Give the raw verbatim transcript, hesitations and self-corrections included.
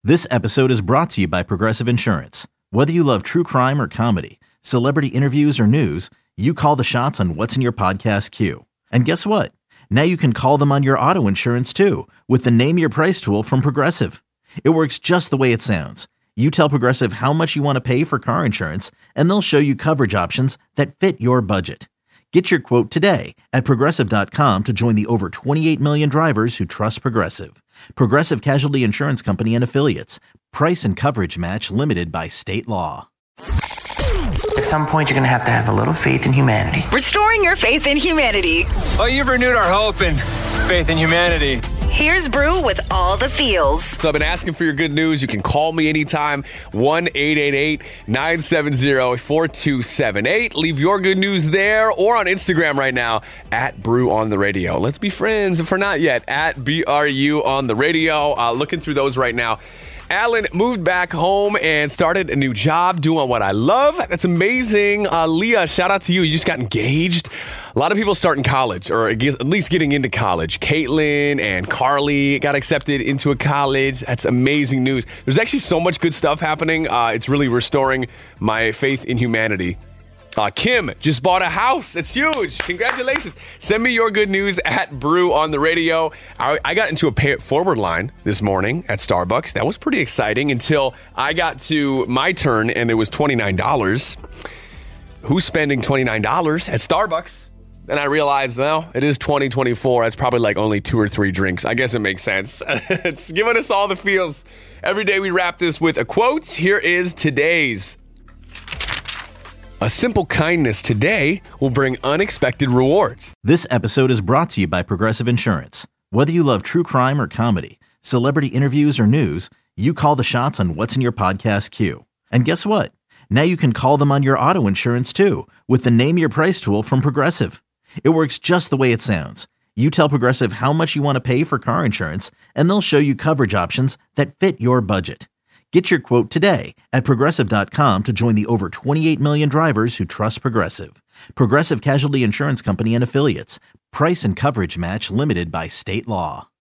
This episode is brought to you by Progressive Insurance. Whether you love true crime or comedy, celebrity interviews or news, you call the shots on what's in your podcast queue. And guess what? Now you can call them on your auto insurance too with the Name Your Price tool from Progressive. It works just the way it sounds. You tell Progressive how much you want to pay for car insurance, and they'll show you coverage options that fit your budget. Get your quote today at Progressive dot com to join the over twenty-eight million drivers who trust Progressive. Progressive Casualty Insurance Company and Affiliates. Price and coverage match limited by state law. At some point, you're going to have to have a little faith in humanity. Restoring your faith in humanity. Oh, you've renewed our hope and faith in humanity. Here's Brew with all the feels. So I've been asking for your good news. You can call me anytime. one eight eight eight, nine seven zero, four two seven eight. Leave your good news there or on Instagram right now at Brew on the Radio. Let's be friends if we're not yet. At B R U on the Radio. Uh, looking through those right now. Alan moved back home and started a new job doing what I love. That's amazing. Uh, Leah, shout out to you. You just got engaged. A lot of people start in college, or at least getting into college. Caitlin and Carly got accepted into a college. That's amazing news. There's actually so much good stuff happening. Uh, it's really restoring my faith in humanity. Uh, Kim just bought a house. It's huge. Congratulations. Send me your good news at Brew on the Radio. I, I got into a pay it forward line this morning at Starbucks. That was pretty exciting until I got to my turn and it was twenty-nine dollars. Who's spending twenty-nine dollars at Starbucks? Then I realized, well, it is twenty twenty-four. That's probably like only two or three drinks. I guess it makes sense. It's giving us all the feels. Every day we wrap this with a quote. Here is today's. A simple kindness today will bring unexpected rewards. This episode is brought to you by Progressive Insurance. Whether you love true crime or comedy, celebrity interviews or news, you call the shots on what's in your podcast queue. And guess what? Now you can call them on your auto insurance too with the Name Your Price tool from Progressive. It works just the way it sounds. You tell Progressive how much you want to pay for car insurance, and they'll show you coverage options that fit your budget. Get your quote today at Progressive dot com to join the over twenty-eight million drivers who trust Progressive. Progressive Casualty Insurance Company and Affiliates. Price and coverage match limited by state law.